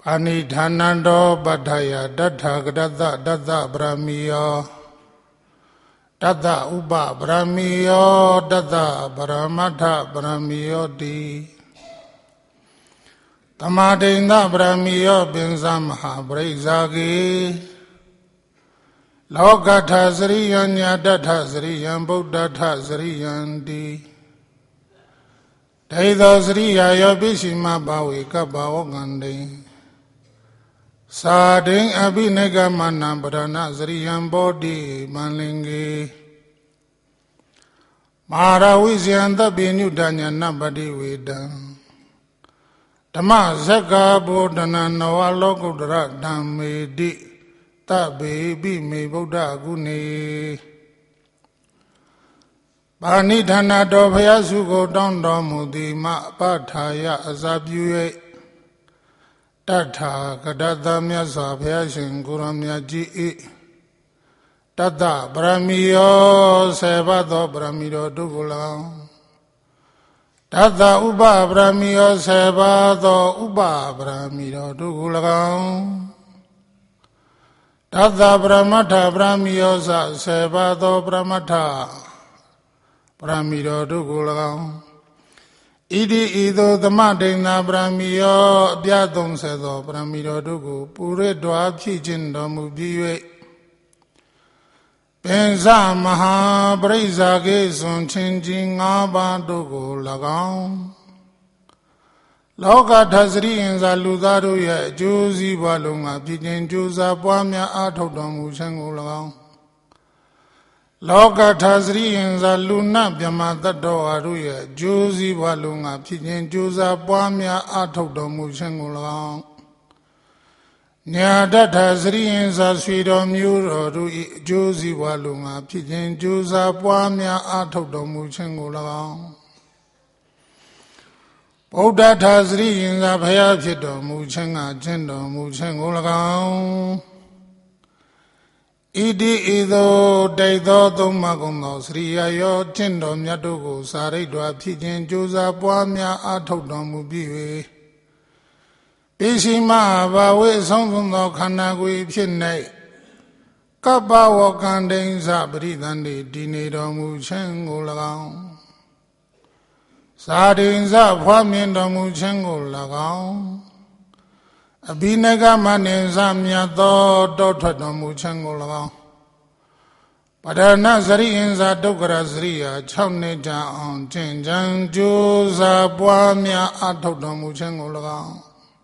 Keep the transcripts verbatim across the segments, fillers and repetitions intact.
Ani dhanando badhaya datha gadatta datta brahmiyo datta upa brahmiyo datta paramatha brahmiyo di tamadinda brahmiyo pinsa maha praizagi lokatha sriyanya datha sriyan buddhatha sriyan di daitho sriyayo bishima bawe kabbawo gandhi Sading abhinega mana brana sriyam bodhi manlingi Marawishyanta binyudanya nabadi vedam Dhamma zakka bodhana nawalokudra dhammedi Tabbe bime buddha gune Bani dhana do phaya suko town tormu di ma pathaya asapyuye Tatha gadatta myasa phaya shin kuramya ji e Tatta brahmiyo sevato brahmiyo dukulam Tatta upa brahmiyo sevato upa brahmiyo dukulam Tatta brahmatha brahmiyo sa sevato brahmatha brahmiyo dukulam Idi ido dhamadena brahmiyo abyatham sedo brahmiyo duku pure dwa phit chin tormu pi yue Pensa maha praizage sun chin ji ngah pa duku lagaung Lokatha sriyan sa luသားတို့ရဲ့အကျိုးစီးပွားလုံးကဖြစ်ခြင်းကြိုးစားပွားများအားထုတ်တော်မူခြင်းကို၎င်းLokatha sriyan sa lu na pyama tattvaဝါတို့ရဲ့အကျိုးစီးပွားလုံးကဖြစ်ခြင်းကြိုးစားပွားများအားထုတ်တော်မူခြင်းကို၎င်းညာတထစရိယင်စာဆွေတော်မျိုးတော်တို့၏အကျိုးစီးပွားလုံးကဖြစ်ခြင်းကြိုးစားပွားများအားထုတ်တော်မူခြင်းကို၎င်းဗုဒ္ဓထစရိယင်စာဘုရားဖြစ်တော်မူခြင်းကကျင့်တော်မူခြင်းကို၎င်းဣတိဣသောတိတ်သောသုံးပါးကုန်သောစရိယာယောကျင့်တော်မြတ်တို့ကိုစာရိတ္တဝါဖြစ်ခြင်းကြိုးစားပွားများအားထုတ်တော်မူပြီး၍ပိရှိမဘာဝေအဆုံးစွန်သောခန္ဓာကိုယ်ဖြစ်၌ကပ္ပဝကံတိဉ္စပရိသန္တိတည်နေတော်မူခြင်းကို၎င်းသာဒိဉ္စဖွားမြင်တော်မူခြင်းကို၎င်းအဘိနကမနိဉ္စမြတ်သောတောထွက်တော်မူခြင်းကို၎င်းပဒနာစရိယဉ္စဒုက္ခရစရိယာ၆နှစ်ကြာအောင်ကျင့်ကြံကြိုးစားပွားများအားထုတ်တော်မူခြင်းကို၎င်း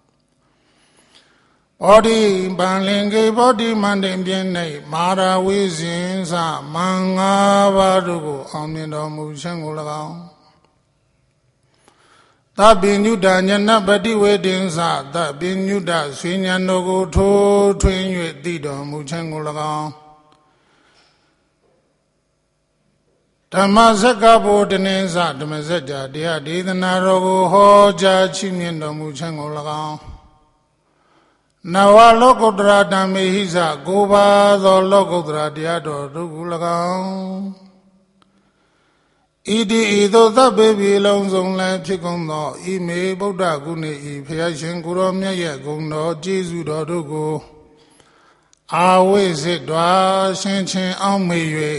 ဘောဓိပန်လင်ကေဘောဓိမန္တိပြင်း၌မာရဝိဇင်္စမင်္ဂပါတို့ကိုအောင်မြင်တော်မူခြင်းကို၎င်းသဗ္ဗညုတညနပတိဝေဒင်္စသဗ္ဗညုတဆွေဉဏ်တို့ကိုထိုးထွင်း၍သိတော်မူခြင်းကို၎င်းဓမ္မစက္ကဗောဓနေသဓမ္မစကြာတရားဒေသနာတော်ကိုဟောကြားချီးမြှင့်တော်မူခြင်းကို၎င်းနဝလောကုတ္တရာဓမ္မေဟိသကိုးပါးသောလောကုတ္တရာတရားတော်တို့ကို၎င်းဣတိဣသောသဗ္ဗေပြည်လုံးစုံလည်းဖြစ်ကုန်သောဤမေဗုဒ္ဓဂုဏေဤဖျားရှင်ကိုရောမြတ်ရဲ့ဂုဏ်တော်ကျေးဇူးတော်တို့ကိုအာဝိစစ်တော်ရှင်ချင်းအောင်မေ၍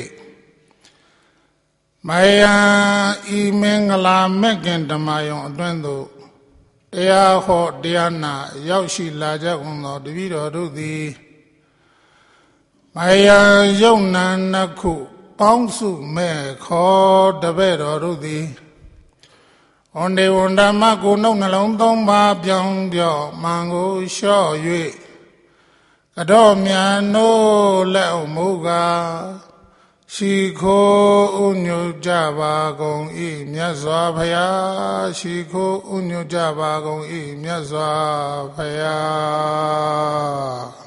မယံဤမင်္ဂလာမက္ကင်ဓမ္မယုံအတွင်းသို့တရားဟောတရားနာရောက်ရှိလာကြကုန်သောတပည့်တော်တို့သည်မယံယုံနာနှစ်ခုပေါင်းစုမဲ့ခေါ်တပည့်တော်တို့သည်ဝန္ဒေဝန္ဒမကိုနှုတ်နှလုံးသုံးပါးပြောင်းပြော့မှန်ကိုလျှော့၍ကတော့မြန်နိုးလက်အုပ်မူကားရှိခိုးဥညွတ်ကြပါကုန်၏မြတ်စွာဘုရားရှိခိုးဥညွတ်ကြပါကုန်၏မြတ်စွာဘုရား